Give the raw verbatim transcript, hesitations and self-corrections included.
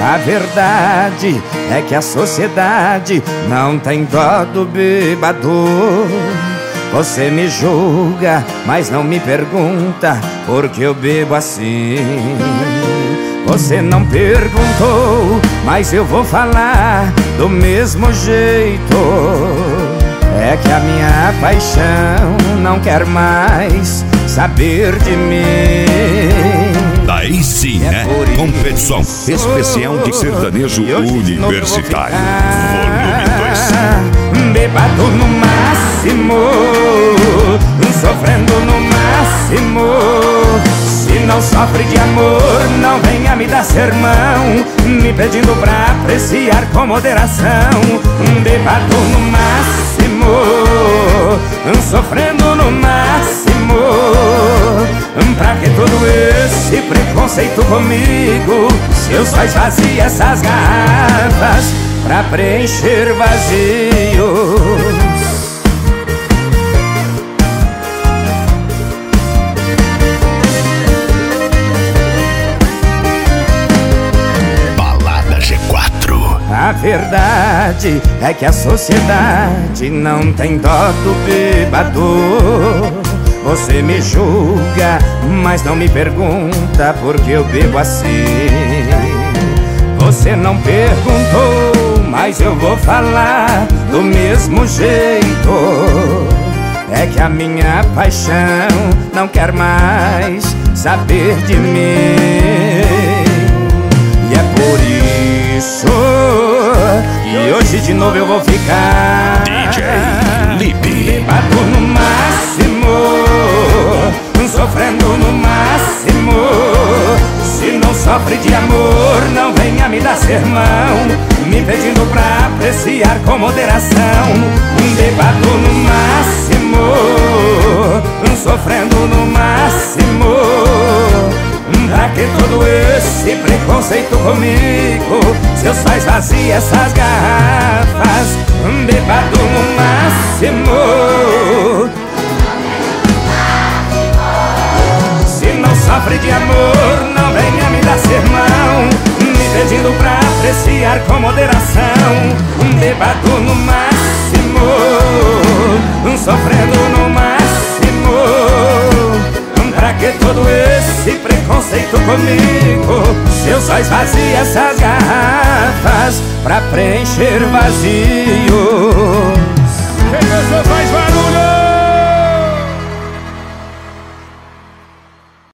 A verdade é que a sociedade não tem dó do bêbado. Você me julga, mas não me pergunta por que eu bebo assim. Você não perguntou, mas eu vou falar do mesmo jeito. É que a minha paixão não quer mais saber de mim. Daí sim, é né? Competição especial de sertanejo universitário. Volume dois. Bêbado no máximo, sofrendo no máximo. Se não sofre de amor, não venha me dar sermão, me pedindo pra apreciar com moderação. Bêbado no máximo, sofrendo no máximo. Pra que todo esse preconceito comigo, se eu só esvazio essas garrafas pra preencher vazios? Balada G quatro. A verdade é que a sociedade não tem dó do bêbado. Você me julga, mas não me pergunta por que eu bebo assim. Você não perguntou, mas eu vou falar do mesmo jeito. É que a minha paixão não quer mais saber de mim. E é por isso que hoje de novo eu vou ficar D J Lipe. Bêbado no máximo, sofrendo no máximo. Se não sofre de amor, não venha me dar sermão, me pedindo pra apreciar com moderação. Bêbado no máximo, sofrendo no máximo. Pra que todo esse preconceito comigo, se eu só esvazio essas garrafas? Bêbado no máximo. Se não sofre de amor, não venha me dar sermão, me pedindo pra apreciar com moderação. Bêbado no máximo, sofrendo no máximo. Pra que todo esse preconceito comigo, se eu só esvazio essas garrafas pra preencher vazios? Quem gostou faz mais.